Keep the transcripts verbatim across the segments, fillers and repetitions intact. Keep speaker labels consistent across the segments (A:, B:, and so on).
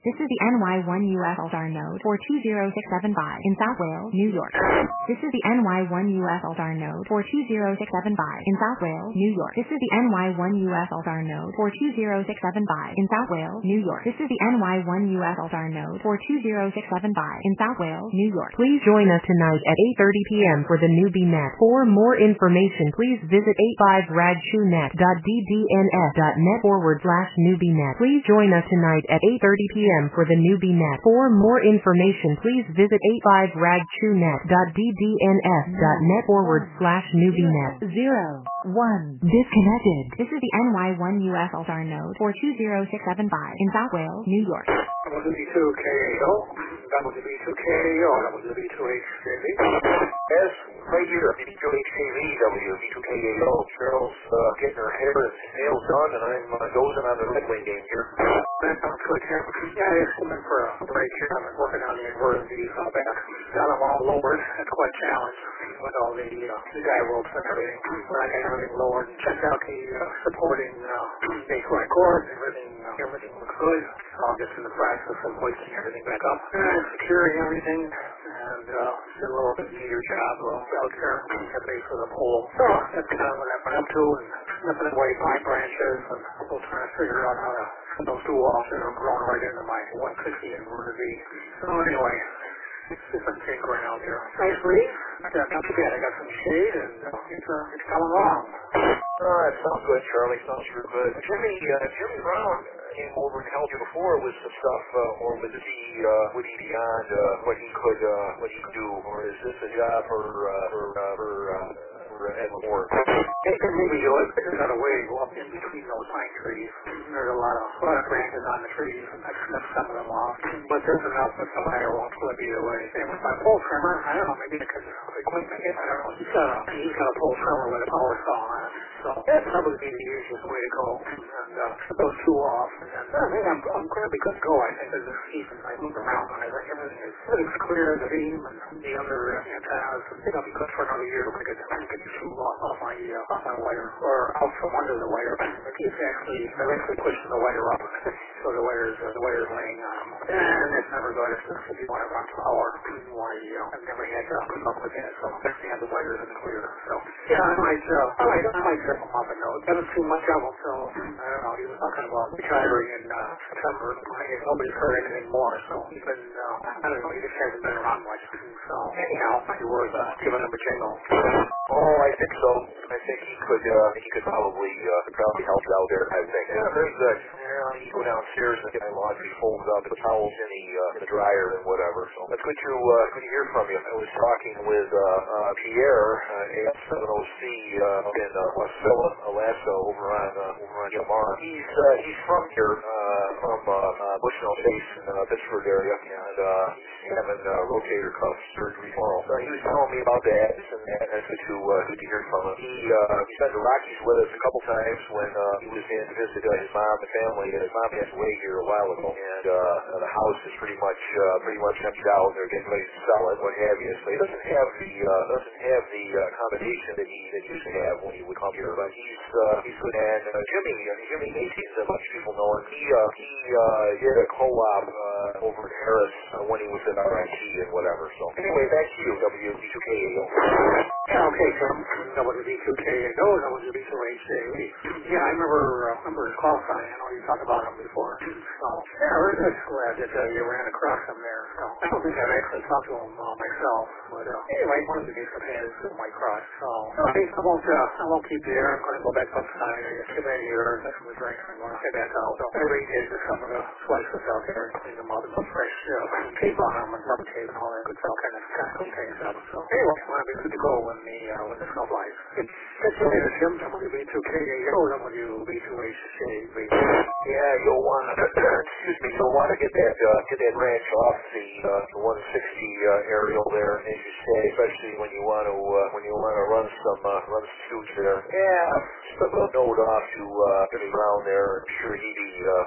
A: This is the N Y one U S Altar node for two zero six seven five in South Wales, New York. This is the N Y one U S Altar node for two zero six seven five in South Wales, New York. This is the N Y one U S Altar node for two zero six seven five in South Wales, New York. This is the N Y one U S Altar node for two zero six seven five in South Wales, New York. Please join us tonight at eight thirty p.m. for the newbie net. For more information, please visit eighty-five radchunet dot d d n f dot net forward slash newbie net. Please join us tonight at eight thirty p.m. for the newbie net. For more information, please visit eighty-five radchunet dot d d n f dot net forward slash newbie net. Zero. One. Disconnected. This is the N Y one U S Altar node for two zero six seven five in South Wales, New York.
B: W B two K A O, W B two K A O, W B two H K V.
C: Yes, right here, W B two H K V, W B two K A O. Cheryl's uh, getting her hair and nails done, and I'm uh, dozing on the Red Wing game here.
B: That sounds good, Tim. Yeah, I just went for a break here. I've been working on the inverted uh, back. Got them all lowered. That's quite a challenge with all the, uh, the guy ropes and everything. When I got everything lowered and checked out the uh, supporting uh, baseline cords, everything, uh, everything looks good. So I'm just in the process of hoisting everything back up and securing everything, and uh, did a little bit neater job uh, out there at the base of the pole. So that's kind of what I've been up to, and snipping away pine branches, and still trying to figure out how to put those two off that are growing right into my one sixty inverter V. So anyway, it's just been tinkering out there. Nice breeze. Not too bad. I got some shade, and uh, it's, uh, it's coming along.
C: Oh, that sounds good, Charlie. Sounds real good. Jimmy, uh, Jimmy Brown came over and helped you before with some stuff, uh, or was he, uh, would he beyond uh, what he could, uh, what he could do, or is this a job for, uh, for, uh, for, uh, for Ed Moore?
B: They can maybe do it, but there's not a way to go up in between those pine trees. There's a lot of, a lot of branches on the trees, and I've snipped some of them off. But there's enough that the wire won't flip either way. And with my pole trimmer, I don't know, maybe because of the equipment, I don't know. He's got a, he's got a pole trimmer with a power saw on it. So that'd probably be the easiest way to go. And uh, cut those two off. And then I think I'm, I'm going to be good to go. I think there's a season I move around on it. Like everything is everything's clear, the beam and the other uh, antennas. I think I'll be good for another year to get, get the shoe off, off my uh, off my wire, or out from under the wire. But he's actually, I'm actually pushing the wire up. So the wire's, uh, the wire's laying on them. And it's never good if, if you want to run power. You want to, you know, I've never had to come up with that. So best to have the wires in the clear. So yeah, I might, uh, I might, I might trip him off a note. Haven't seen much of him, so I don't know. He was talking about retiring in uh, September. I guess nobody's heard anything more. So he's been, uh, I don't know, he just hasn't been around much. So anyhow, might be worth uh, giving him a jingle.
C: Oh, I think so. I think he could, uh, he could probably, uh, could probably help you out there, I think. Yeah, very good. Yeah, you go downstairs and get my laundry folded up, the towels in the, uh, in the dryer and whatever. So that's good to, uh, good to hear from you. I was talking with, uh, uh, Pierre, uh, A F seven O C, uh, up in, uh, Wasilla, Alaska, over on, uh, over on Yamar. He's, uh, he's from here, uh, from, uh, uh Bushnell Chase in, uh, Pittsburgh area, and, uh, he's having, uh, rotator cuff surgery tomorrow. So he was telling me about that, and that, that's good to, uh, good to hear from him. He, uh, he's been to Rockies with us a couple times when, uh, he was in to visit, uh, his mom and family. His mom passed away here a while ago, and, uh, the house is pretty much, uh, pretty much emptied out. They're getting ready to sell it, what have you. So he doesn't have the, uh, doesn't have the, uh, combination that he, that he used to have when he would come here, but he's, uh, he's good. And, uh, Jimmy, uh, Jimmy Macy's, a bunch of people know him. He, uh, he, uh, did a co-op, uh, over in Harris, uh, when he was at R I T and whatever. So anyway, back to you, W B two K A O.
B: Yeah, okay, so W B two K A O, W B two H A V. Yeah, I remember, uh, remember his call sign. I know you talked about him before. So, yeah, we're just glad that uh, you ran across him there. So, I don't think I've actually talked to him uh, myself, but uh, anyway, one of the days I've had is at White Cross. So, okay, I won't, uh, I won't keep you there. I'm going to go back outside. I just get back here, get some drink, and I'm going to head back out. So, every day just I'm going to slice this out there and clean them up and put fresh uh, tape on them and rubber tape and all that good stuff, kind of, kind of clean things up. So, anyway, I want to be good to go when the, uh, when the snow flies. Catch you later, Tim. W B two K A O, W B two H A V.
C: Yeah, you'll want to, excuse me, you'll want to get that, uh, get that branch off the, uh, the one sixty, uh, aerial there, as you say, especially when you want to, uh, when you want to run some, uh, run some shoots there. Yeah, slip a note off to, uh, Jimmy Brown there. I'm sure he'd be, uh,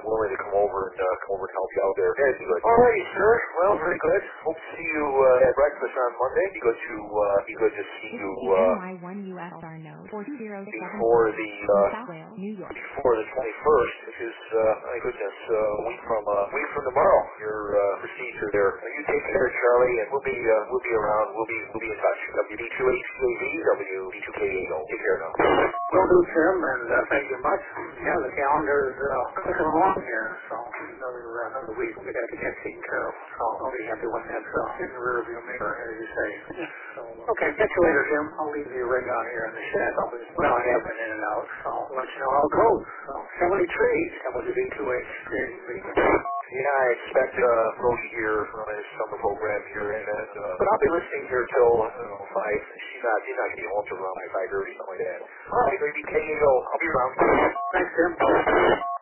C: willing to come over and uh, come over and help you out there. Yeah, be good. All right, sir. Well, very good. Hope to see you uh, at breakfast on Monday. Be good to uh, be good to see
A: This
C: you
A: is the
C: uh,
A: N Y one U S L node four two zero six seven
C: before the
A: in
C: uh,
A: South Wales, New York.
C: before the twenty-first, which is uh, my goodness, uh, a week from uh, week from tomorrow. Your uh, procedure there. You take care, Charlie, and we'll be uh, we'll be around. We'll be we'll be in touch. W B two H C A V, W B two K A O. Take care now.
B: Will do, Tim, and uh, thank you much. Yeah, the calendar's uh, clicking along here, so another, uh, another week we got to get taken care of. So I'll be happy when that's uh, in the rearview mirror, as you say. So, uh, okay, catch you later, Tim. I'll leave you right down here in the shed. I'll be, well, I have been in and out, so I'll let you know how it goes. So, seventy trees, W B two H.
C: Yeah, I expect uh, Rosie here from his summer program here, and then, uh, but I'll be listening here till I don't know five. She's not she's not gonna be home till around like five thirty, something like that. All right, maybe K A O. I'll be around.
B: Thanks, Tim.